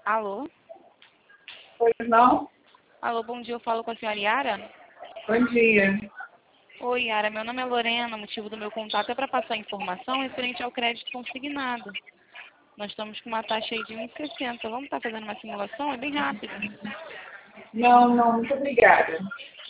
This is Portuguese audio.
Alô? Pois não? Alô, bom dia, eu falo com a senhora Yara? Bom dia. Oi, Yara, meu nome é Lorena, o motivo do meu contato é para passar informação referente ao crédito consignado. Nós estamos com uma taxa aí de 1,60. Vamos estar fazendo uma simulação? É bem rápido. Não, muito obrigada.